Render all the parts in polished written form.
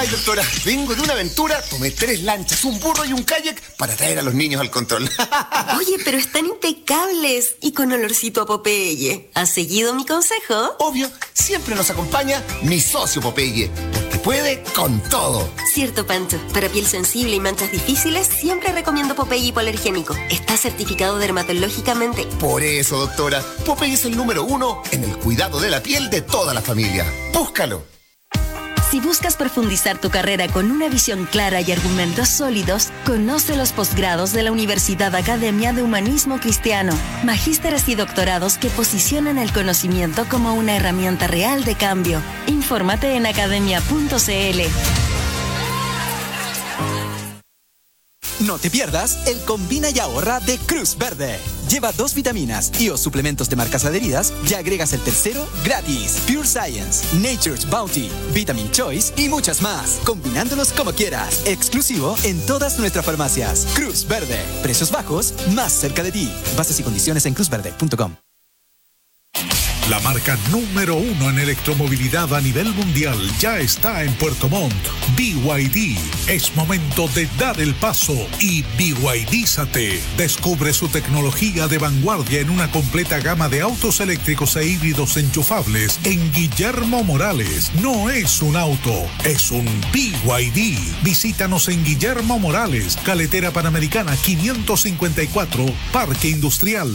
Ay, doctora, vengo de una aventura, tomé 3 lanchas, un burro y un kayak para traer a los niños al control. Oye, pero están impecables y con olorcito a Popeye. ¿Has seguido mi consejo? Obvio, siempre nos acompaña mi socio Popeye, porque puede con todo. Cierto, Pancho. Para piel sensible y manchas difíciles, siempre recomiendo Popeye hipoalergénico. Está certificado dermatológicamente. Por eso, doctora, Popeye es el número 1 en el cuidado de la piel de toda la familia. ¡Búscalo! Si buscas profundizar tu carrera con una visión clara y argumentos sólidos, conoce los posgrados de la Universidad Academia de Humanismo Cristiano. Magísteres y doctorados que posicionan el conocimiento como una herramienta real de cambio. Infórmate en academia.cl. No te pierdas el Combina y Ahorra de Cruz Verde. Lleva 2 vitaminas y o suplementos de marcas adheridas y agregas el tercero gratis. Pure Science, Nature's Bounty, Vitamin Choice y muchas más. Combinándolos como quieras. Exclusivo en todas nuestras farmacias. Cruz Verde. Precios bajos, más cerca de ti. Bases y condiciones en cruzverde.com. La marca número 1 en electromovilidad a nivel mundial ya está en Puerto Montt. BYD. Es momento de dar el paso y BYDízate. Descubre su tecnología de vanguardia en una completa gama de autos eléctricos e híbridos enchufables en Guillermo Morales. No es un auto, es un BYD. Visítanos en Guillermo Morales, Carretera Panamericana 554, Parque Industrial.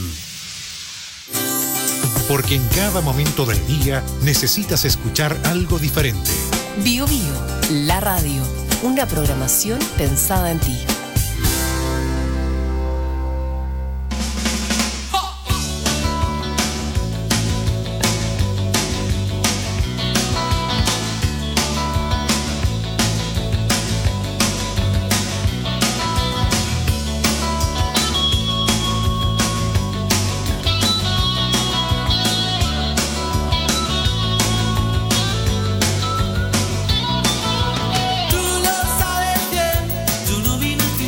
Porque en cada momento del día necesitas escuchar algo diferente. Bio Bio, la radio, una programación pensada en ti. Tú lo sabes bien, tú no viniste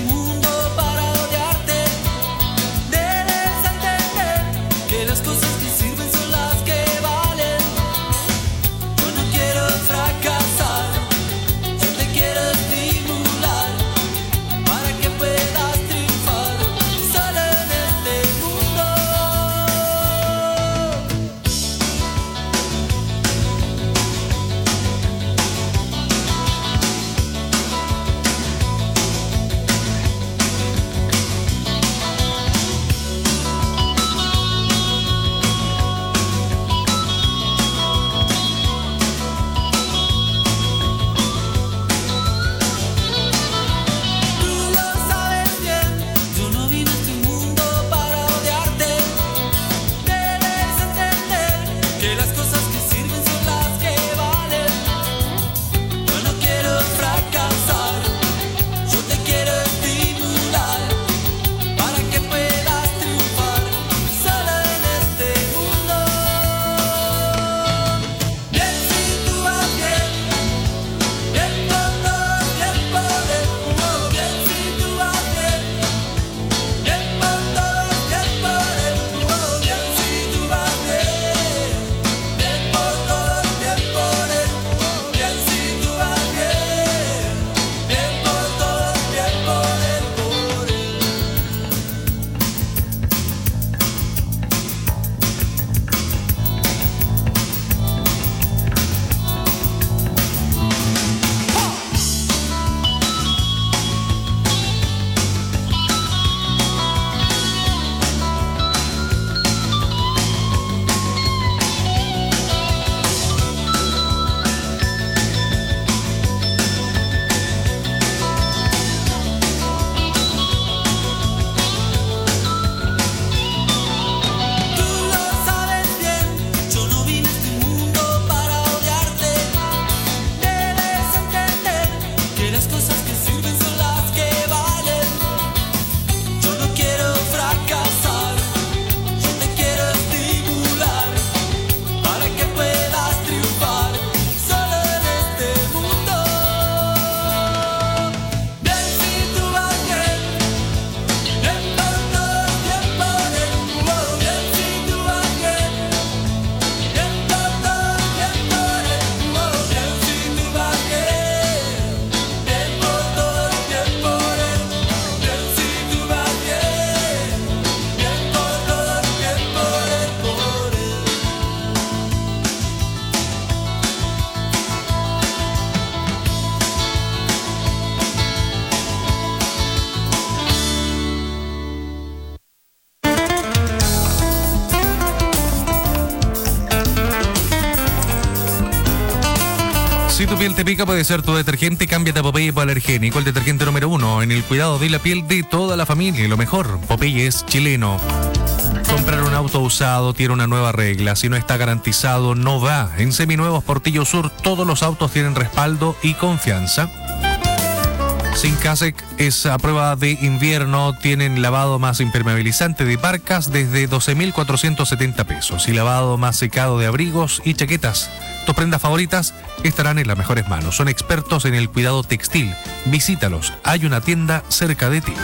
Si tu piel te pica, puede ser tu detergente. Cámbiate a Popeye Hipoalergénico, el detergente número 1 en el cuidado de la piel de toda la familia. Y lo mejor, Popeye es chileno. Comprar un auto usado tiene una nueva regla. Si no está garantizado, no va. En Seminuevos Portillo Sur, todos los autos tienen respaldo y confianza. Sincasec es a prueba de invierno. Tienen lavado más impermeabilizante de parcas desde 12.470 pesos y lavado más secado de abrigos y chaquetas. Tus prendas favoritas estarán en las mejores manos. Son expertos en el cuidado textil. Visítalos. Hay una tienda cerca de ti.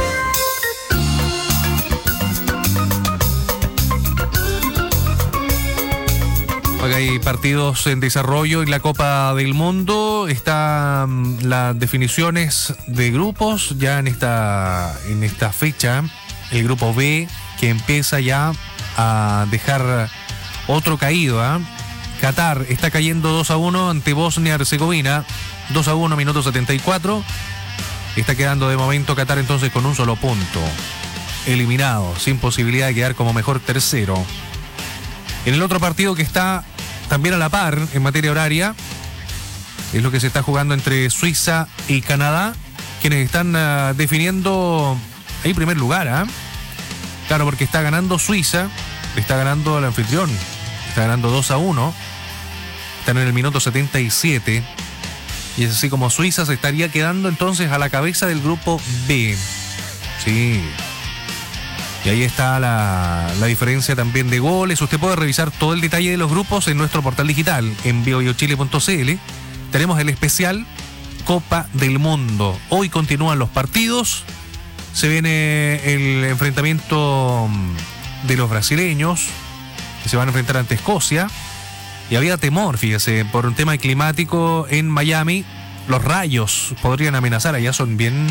Hay partidos en desarrollo en la Copa del Mundo. Están las definiciones de grupos ya en esta fecha. El grupo B, que empieza ya a dejar otro caído. Qatar está cayendo 2-1 ante Bosnia-Herzegovina. 2-1, minuto 74. Está quedando de momento Qatar entonces con un solo punto. Eliminado, sin posibilidad de quedar como mejor tercero. En el otro partido que está también a la par en materia horaria, es lo que se está jugando entre Suiza y Canadá, quienes están definiendo el primer lugar. Claro, porque está ganando Suiza, está ganando el anfitrión, está ganando 2-1, están en el minuto 77, y es así como Suiza se estaría quedando entonces a la cabeza del grupo B. Sí. Y ahí está la diferencia también de goles. Usted puede revisar todo el detalle de los grupos en nuestro portal digital, en biobiochile.cl. Tenemos el especial Copa del Mundo. Hoy continúan los partidos. Se viene el enfrentamiento de los brasileños, que se van a enfrentar ante Escocia. Y había temor, fíjese, por un tema climático en Miami. Los rayos podrían amenazar. Allá son bien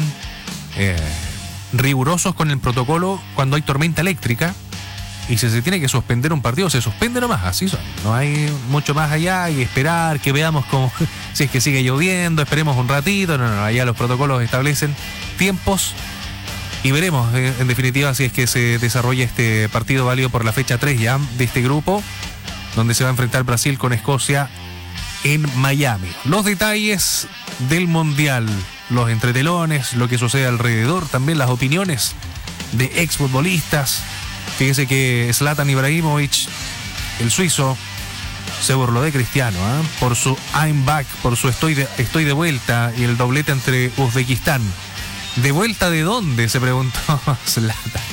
rigurosos con el protocolo cuando hay tormenta eléctrica, y si se tiene que suspender un partido, se suspende nomás, así son. No hay mucho más allá y esperar que veamos cómo, si es que sigue lloviendo, esperemos un ratito. No, allá los protocolos establecen tiempos y veremos en definitiva si es que se desarrolla este partido válido por la fecha 3 ya de este grupo, donde se va a enfrentar Brasil con Escocia en Miami. Los detalles del Mundial, los entretelones, lo que sucede alrededor, también las opiniones de exfutbolistas. Fíjese que Zlatan Ibrahimovic, el suizo, se burló de Cristiano por su I'm back, por su estoy de vuelta, y el doblete entre Uzbekistán. ¿De vuelta de dónde?, se preguntó Zlatan.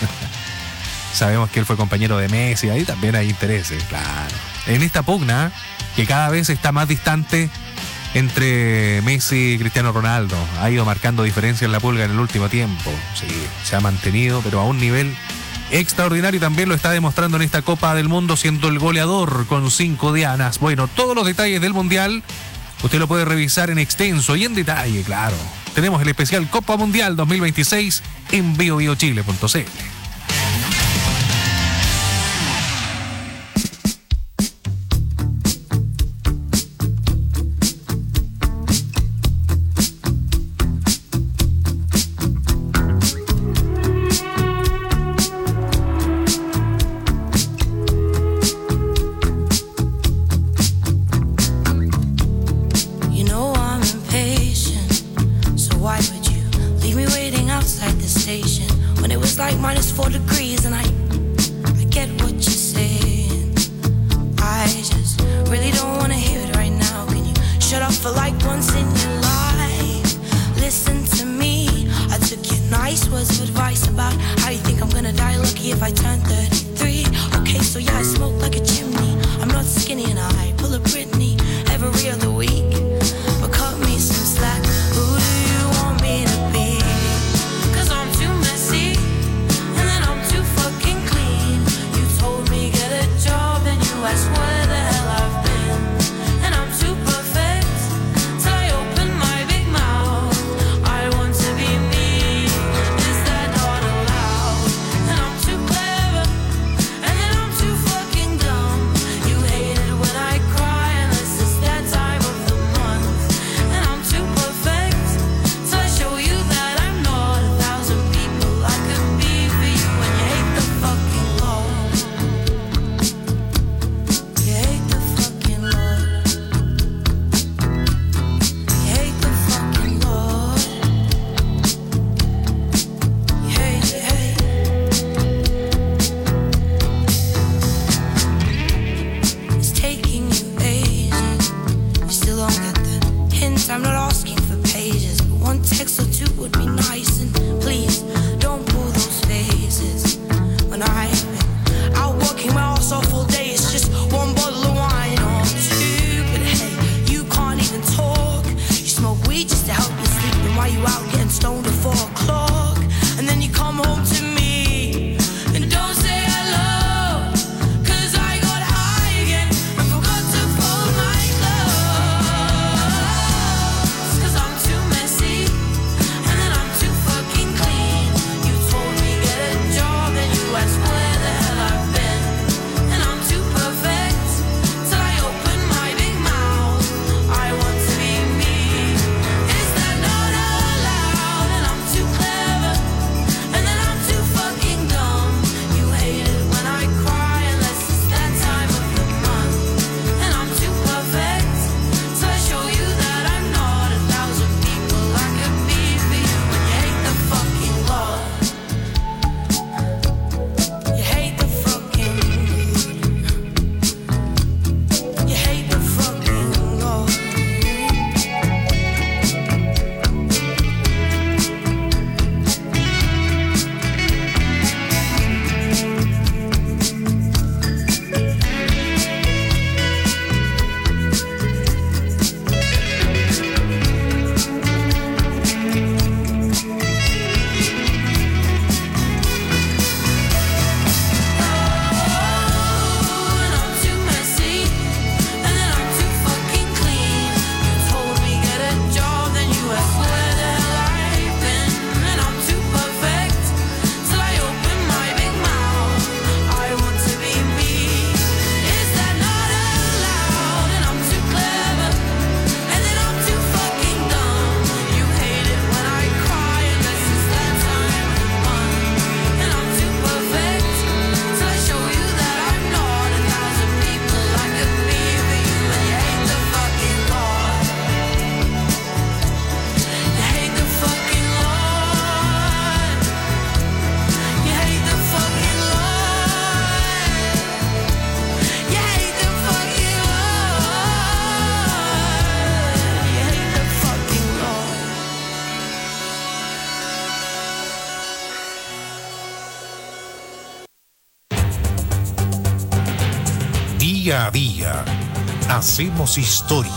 Sabemos que él fue compañero de Messi, ahí también hay intereses, claro. En esta pugna, que cada vez está más distante entre Messi y Cristiano Ronaldo, ha ido marcando diferencia en la pulga en el último tiempo. Sí, se ha mantenido, pero a un nivel extraordinario, y también lo está demostrando en esta Copa del Mundo, siendo el goleador con 5 dianas. Bueno, todos los detalles del Mundial usted lo puede revisar en extenso y en detalle, claro. Tenemos el especial Copa Mundial 2026 en biobiochile.cl. Cry and Hint, I'm not asking for pages, but one text or two would be nice. And please, don't pull those faces. When I've been out working my ass off all day, it's just one bottle of wine or two. But hey, you can't even talk. You smoke weed just to help you sleep. And why you out getting stoned at 4 o'clock? And then you come home to me and don't say hello, 'cause I got high again and forgot to fold my clothes. 'Cause I'm too messy and then I'm too fucking clean. You told me get a job and you asked where the hell I've been. And I'm too perfect till I open my big mouth. I want to be me. Is that not allowed? And I'm too clever and then I'm too fucking dumb. You hate it when I cry unless it's that time of the month. And I'm too perfect till I show you that I'm not 1,000 people I could be for you. And you hate the fucking law. You hate the fucking. You hate the fucking law. And I'm too messy and then I'm too fucking clean. You told me get a job, then you asked where the hell I've been. And I'm too perfect till I open my big mouth. I want to be me. Is that not allowed? And I'm too clever and then I'm too fucking dumb. You hate it when I cry unless it's that time of the month. And I'm too perfect till I show you that I'm not 1,000 people I could be for you. And you hate the fucking law. You hate the fucking law. You hate the fucking law. You hate the fucking law. You hate the fucking law. Día a día, hacemos historia.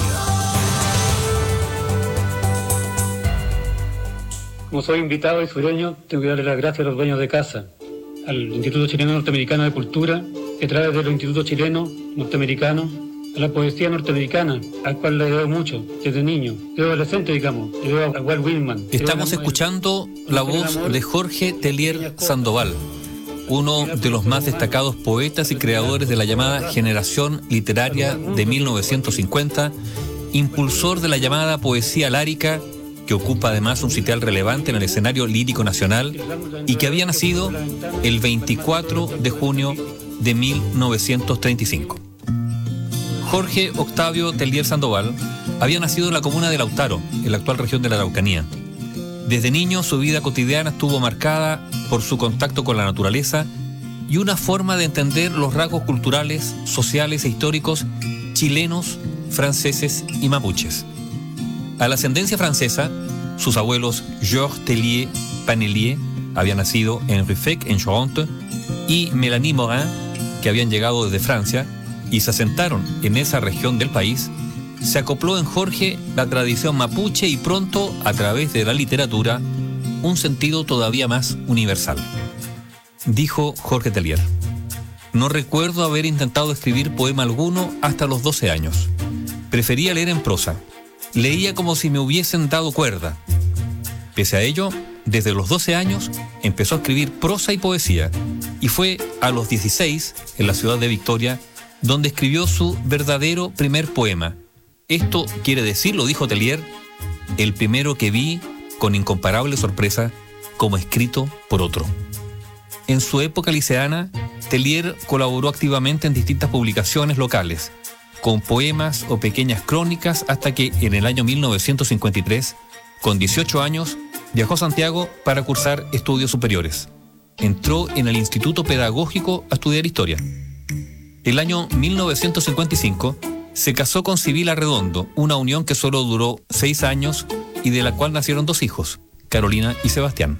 Como soy invitado y sureño, tengo que darle las gracias a los dueños de casa, al Instituto Chileno Norteamericano de Cultura, que trae desde los institutos chilenos, norteamericanos, a la poesía norteamericana, al cual le debo mucho, desde niño, desde adolescente, digamos, le debo a Walt Whitman. Estamos escuchando la voz de Jorge Tellier Sandoval, uno de los más destacados poetas y creadores de la llamada generación literaria de 1950, impulsor de la llamada poesía lárica, que ocupa además un sitial relevante en el escenario lírico nacional y que había nacido el 24 de junio de 1935. Jorge Octavio Tellier Sandoval había nacido en la comuna de Lautaro, en la actual región de la Araucanía. Desde niño su vida cotidiana estuvo marcada por su contacto con la naturaleza y una forma de entender los rasgos culturales, sociales e históricos chilenos, franceses y mapuches. A la ascendencia francesa, sus abuelos Georges Tellier Panellier habían nacido en Ruffec, en Charente, y Mélanie Morin, que habían llegado desde Francia y se asentaron en esa región del país. Se acopló en Jorge la tradición mapuche y pronto, a través de la literatura, un sentido todavía más universal. Dijo Jorge Tellier: no recuerdo haber intentado escribir poema alguno hasta los 12 años. Prefería leer en prosa. Leía como si me hubiesen dado cuerda. Pese a ello, desde los 12 años empezó a escribir prosa y poesía, y fue a los 16, en la ciudad de Victoria, donde escribió su verdadero primer poema. Esto quiere decir, lo dijo Tellier, el primero que vi con incomparable sorpresa como escrito por otro. En su época liceana, Tellier colaboró activamente en distintas publicaciones locales, con poemas o pequeñas crónicas, hasta que en el año 1953, con 18 años, viajó a Santiago para cursar estudios superiores. Entró en el Instituto Pedagógico a estudiar historia. El año 1955 Se casó con Sibyl Arredondo, una unión que solo duró 6 años y de la cual nacieron 2 hijos, Carolina y Sebastián.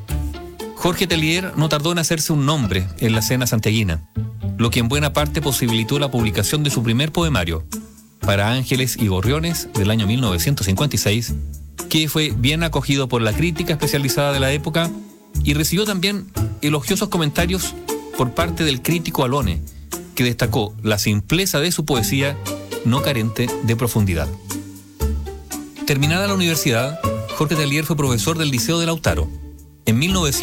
Jorge Tellier no tardó en hacerse un nombre en la escena santiaguina, lo que en buena parte posibilitó la publicación de su primer poemario, Para Ángeles y Gorriones, del año 1956, que fue bien acogido por la crítica especializada de la época y recibió también elogiosos comentarios por parte del crítico Alone, que destacó la simpleza de su poesía no carente de profundidad. Terminada la universidad, Jorge Tellier fue profesor del Liceo de Lautaro. En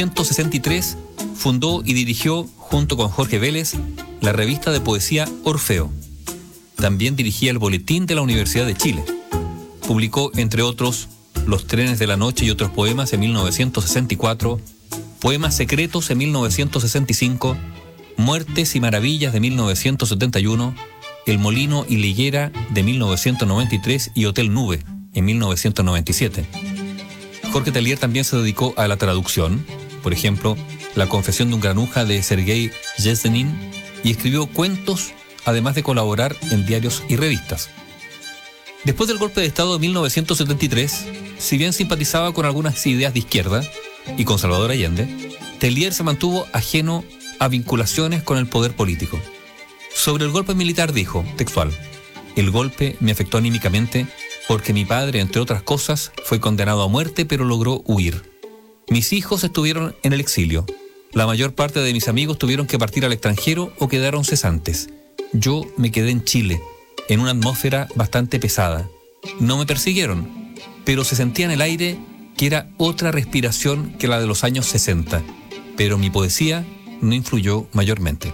1963 fundó y dirigió, junto con Jorge Vélez, la revista de poesía Orfeo. También dirigía el Boletín de la Universidad de Chile. Publicó, entre otros, Los trenes de la noche y otros poemas en 1964, Poemas secretos en 1965, Muertes y maravillas de 1971, El molino y la higuera de 1993 y Hotel Nube en 1997. Jorge Tellier también se dedicó a la traducción, por ejemplo, La confesión de un granuja de Sergei Yesenin, y escribió cuentos, además de colaborar en diarios y revistas. Después del golpe de Estado de 1973, si bien simpatizaba con algunas ideas de izquierda y con Salvador Allende, Tellier se mantuvo ajeno a vinculaciones con el poder político. Sobre el golpe militar dijo, textual: "El golpe me afectó anímicamente porque mi padre, entre otras cosas, fue condenado a muerte pero logró huir. Mis hijos estuvieron en el exilio. La mayor parte de mis amigos tuvieron que partir al extranjero o quedaron cesantes. Yo me quedé en Chile, en una atmósfera bastante pesada. No me persiguieron, pero se sentía en el aire que era otra respiración que la de los años 60, pero mi poesía no influyó mayormente".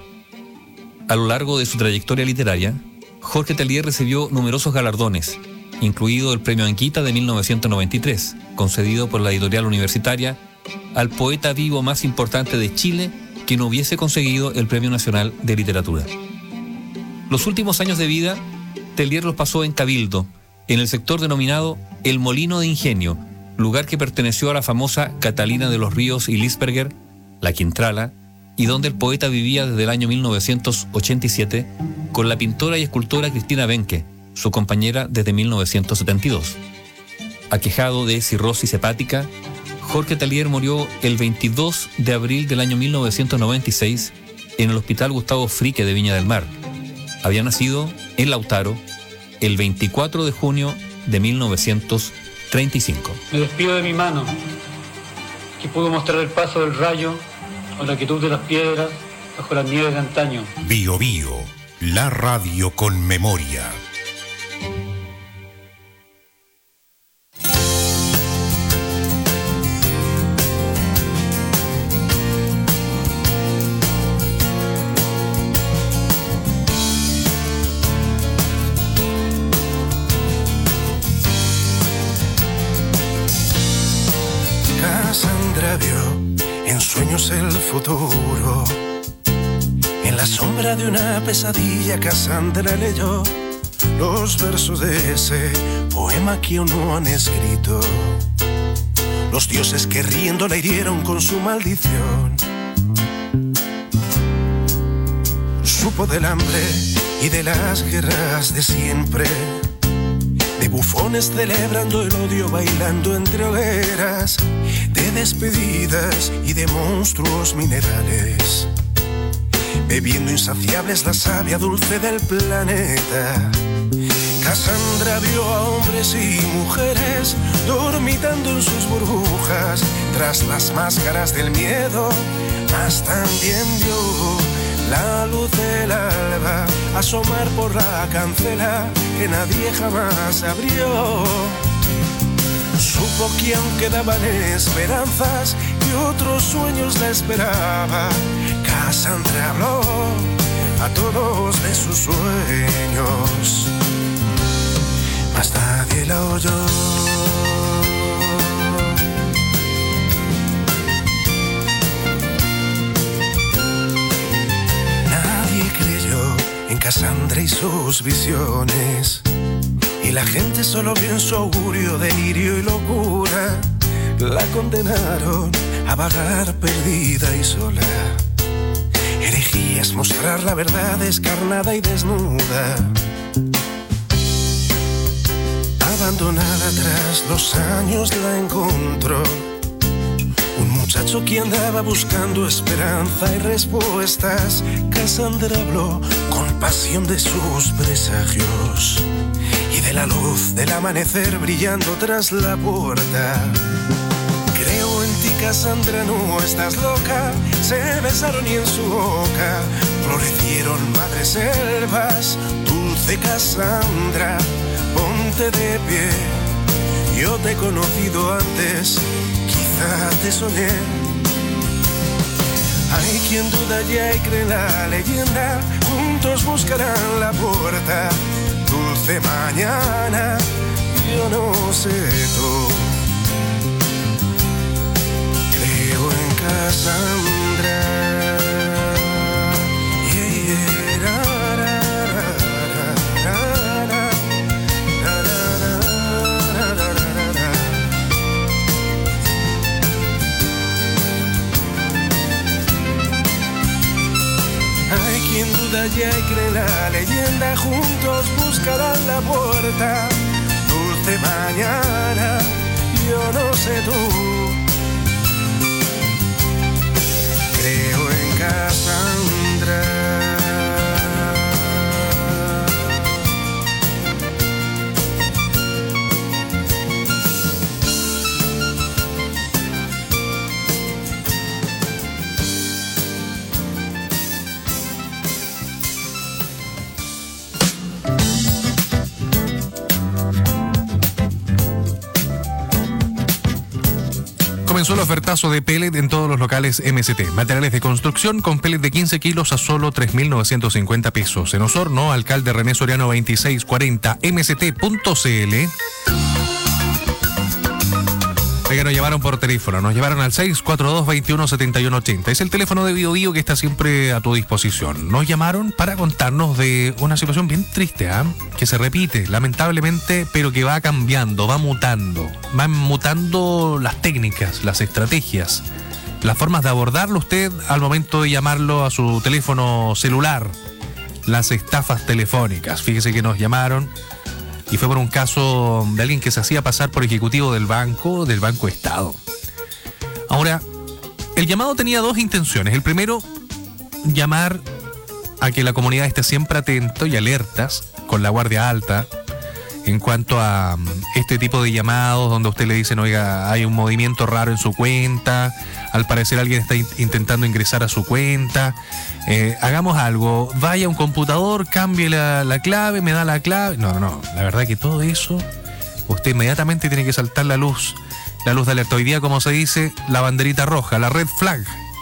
A lo largo de su trayectoria literaria, Jorge Tellier recibió numerosos galardones, incluido el Premio Anguita de 1993, concedido por la editorial universitaria al poeta vivo más importante de Chile que no hubiese conseguido el Premio Nacional de Literatura. Los últimos años de vida, Tellier los pasó en Cabildo, en el sector denominado El Molino de Ingenio, lugar que perteneció a la famosa Catalina de los Ríos y Lisperger, la Quintrala, y donde el poeta vivía desde el año 1987 con la pintora y escultora Cristina Benke, su compañera desde 1972. Aquejado de cirrosis hepática, Jorge Tellier murió el 22 de abril del año 1996 en el Hospital Gustavo Frique de Viña del Mar. Había nacido en Lautaro el 24 de junio de 1935. Me despido de mi mano, que pudo mostrar el paso del rayo o la quietud de las piedras bajo las nieves de antaño. Bio Bio, la radio con memoria. Cassandra vio en sueños el futuro. En la sombra de una pesadilla, Cassandra leyó los versos de ese poema que aún no han escrito. Los dioses que riendo la hirieron con su maldición. Supo del hambre y de las guerras de siempre, de bufones celebrando el odio, bailando entre hogueras, de despedidas y de monstruos minerales, bebiendo insaciables la savia dulce del planeta. Cassandra vio a hombres y mujeres dormitando en sus burbujas tras las máscaras del miedo, mas también vio la luz del alba asomar por la cancela que nadie jamás abrió. Supo que aún quedaban esperanzas y otros sueños la esperaban. Cassandra habló a todos de sus sueños, mas nadie la oyó. En Cassandra y sus visiones, y la gente solo vio en su augurio delirio y locura. La condenaron a vagar perdida y sola. Herejías mostrar la verdad descarnada y desnuda. abandonada tras los años la encontró. Un muchacho que andaba buscando esperanza y respuestas. Cassandra habló con pasión de sus presagios y de la luz del amanecer brillando tras la puerta. Creo en ti, Cassandra, no estás loca. Se besaron y en su boca florecieron madres selvas. Dulce Cassandra, ponte de pie. Yo te he conocido antes, quizá te soñé. Hay quien duda ya y cree la leyenda. Juntos buscarán la puerta. Dulce mañana, yo no sé tú. Creo en Cassandra. Hay quien duda ya y cree la leyenda. Juntos buscarán la puerta. Dulce mañana, yo no sé tú. Creo en Cassandra. Comenzó el ofertazo de pellet en todos los locales MST. Materiales de construcción con pellet de 15 kilos a solo 3.950 pesos. En Osorno, Alcalde René Soriano 2640, mst.cl. Oiga, nos llamaron por teléfono, nos llevaron al 642-217180. Es el teléfono de Bio Bio que está siempre a tu disposición. Nos llamaron para contarnos de una situación bien triste, que se repite, lamentablemente, pero que va cambiando, va mutando. Van mutando las técnicas, las estrategias, las formas de abordarlo usted al momento de llamarlo a su teléfono celular. Las estafas telefónicas. Fíjese que nos llamaron y fue por un caso de alguien que se hacía pasar por ejecutivo del Banco Estado. Ahora, el llamado tenía dos intenciones. El primero, llamar a que la comunidad esté siempre atento y alertas con la guardia alta en cuanto a este tipo de llamados donde usted le dicen, oiga, hay un movimiento raro en su cuenta, al parecer alguien está intentando ingresar a su cuenta, hagamos algo, vaya a un computador, cambie la clave, me da la clave. No, la verdad que todo eso, usted inmediatamente tiene que saltar la luz de alerta. Hoy día, como se dice, la banderita roja, la red flag,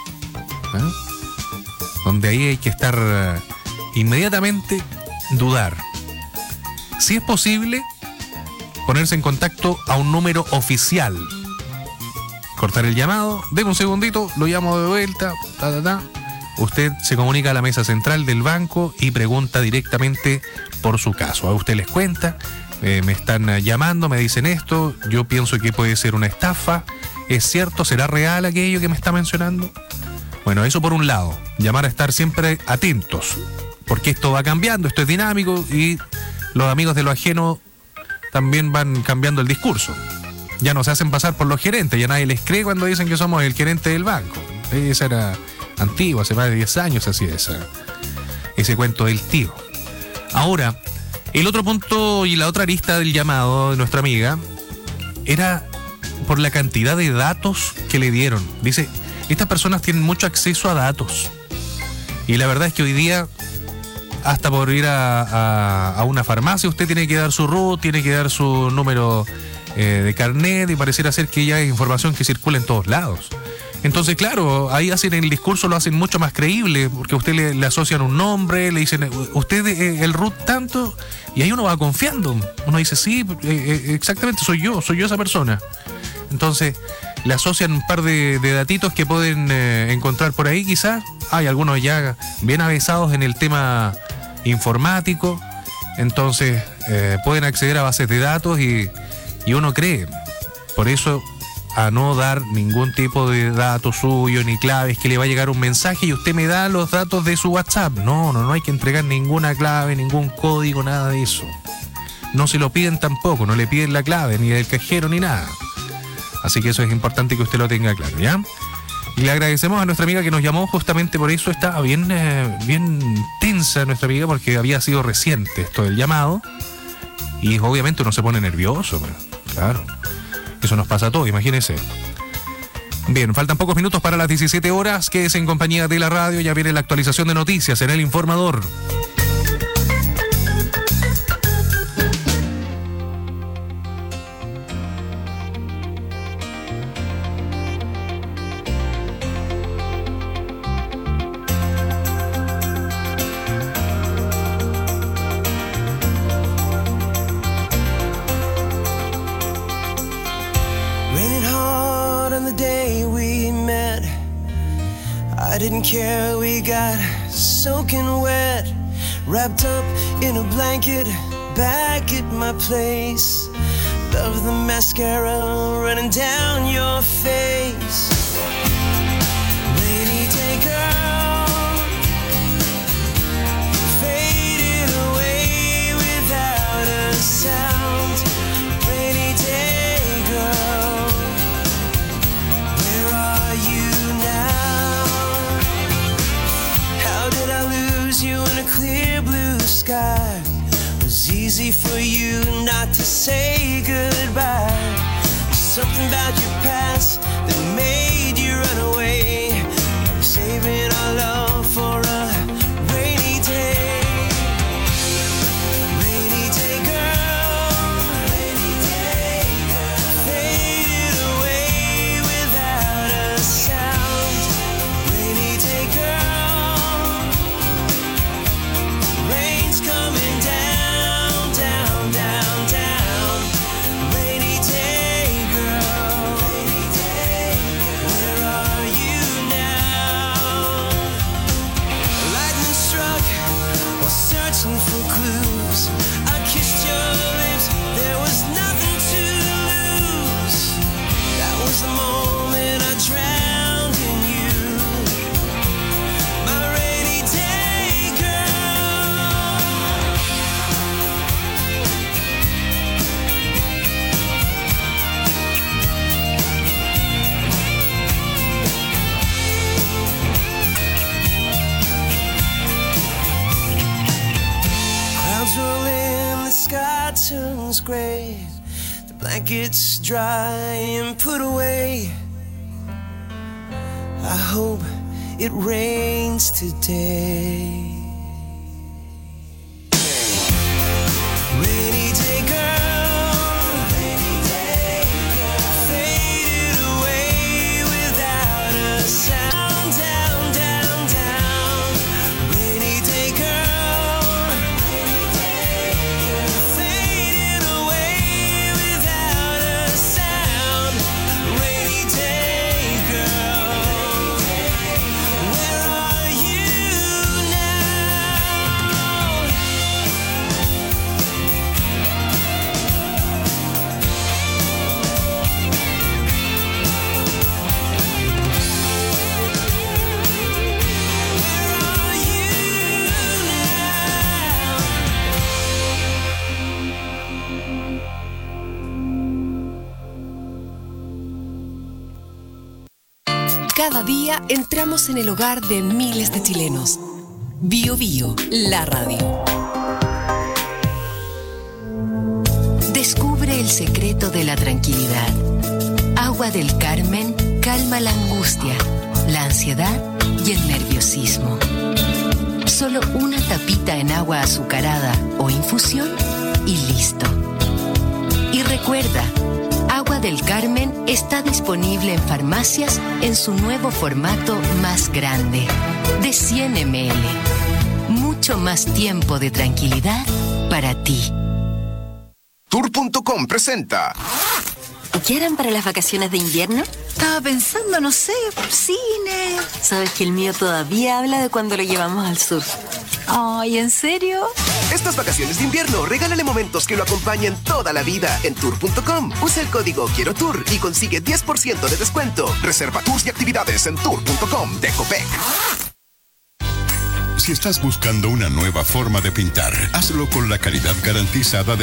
donde ahí hay que estar inmediatamente, dudar. Si es posible, ponerse en contacto a un número oficial. Cortar el llamado, deme un segundito, lo llamo de vuelta, Usted se comunica a la mesa central del banco y pregunta directamente por su caso. A usted les cuenta, me están llamando, me dicen esto, yo pienso que puede ser una estafa. ¿Es cierto? ¿Será real aquello que me está mencionando? Bueno, eso por un lado, llamar a estar siempre atentos, porque esto va cambiando, esto es dinámico y los amigos de lo ajeno también van cambiando el discurso. Ya no se hacen pasar por los gerentes, ya nadie les cree cuando dicen que somos el gerente del banco. Esa era antigua, hace más de 10 años así ese cuento del tío. Ahora, el otro punto y la otra arista del llamado de nuestra amiga era por la cantidad de datos que le dieron. Dice, estas personas tienen mucho acceso a datos. Y la verdad es que hoy día, hasta por ir a una farmacia, usted tiene que dar su RUT, tiene que dar su número de carnet, y pareciera ser que ya es información que circula en todos lados. Entonces, claro, ahí hacen el discurso, lo hacen mucho más creíble, porque a usted le asocian un nombre, le dicen, usted el RUT tanto, y ahí uno va confiando. Uno dice, sí, exactamente, soy yo esa persona. Entonces, le asocian un par de datitos que pueden encontrar por ahí, quizás. Hay algunos ya bien avesados en el tema informático, entonces pueden acceder a bases de datos y uno cree. Por eso, a no dar ningún tipo de datos suyo ni claves, que le va a llegar un mensaje y usted me da los datos de su WhatsApp. No hay que entregar ninguna clave, ningún código, nada de eso. no se lo piden tampoco, no le piden la clave, ni del cajero, ni nada. Así que eso es importante que usted lo tenga claro, ¿ya? Y le agradecemos a nuestra amiga que nos llamó justamente por eso. Estaba bien tensa nuestra amiga porque había sido reciente esto del llamado. Y obviamente uno se pone nervioso, pero, claro. Eso nos pasa a todos, imagínese. Bien, faltan pocos minutos para las 17 horas. Quédese en compañía de la radio. Ya viene la actualización de noticias en El Informador. I didn't care, we got soaking wet, wrapped up in a blanket, back at my place. Love the mascara running down your face. Rainy day girl, faded away without a sound. Rainy day girl, where are you now? How did I lose you in a clear blue sky? It was easy for you not to say goodbye. There's something about your past that made you run away. I'm saving our love for a rainy day. Rainy day girl, rainy day girl, faded away without a sound. Rainy day girl, rain's coming down, down, down, down. Rainy day girl, where are you now? Lightning struck while searching for clues. I kissed your lips, there was nothing to lose. That was the moment I drowned in you, my rainy day girl. Clouds roll in, the sky turns gray. The blankets dry and put away. I hope it rains today. Rainy day girl, faded away without a sound. Down, down, down. Rainy day girl, faded away without a sound. Rainy day girl, where are you now? Cada día entramos en el hogar de miles de chilenos. Bio Bio, la radio. Descubre el secreto de la tranquilidad. Agua del Carmen calma la angustia, la ansiedad y el nerviosismo. Solo una tapita en agua azucarada o infusión y listo. Y recuerda, Agua del Carmen está disponible en farmacias en su nuevo formato más grande, de 100 ml. Mucho más tiempo de tranquilidad para ti. Tour.com presenta. ¿Quieran para las vacaciones de invierno? Estaba pensando, no sé, cine. Sabes que el mío todavía habla de cuando lo llevamos al sur. Ay, ¿en serio? Estas vacaciones de invierno, regálale momentos que lo acompañen toda la vida en Tour.com. Usa el código Quiero Tour y consigue 10% de descuento. Reserva tours y actividades en Tour.com de Copec. Si estás buscando una nueva forma de pintar, hazlo con la calidad garantizada de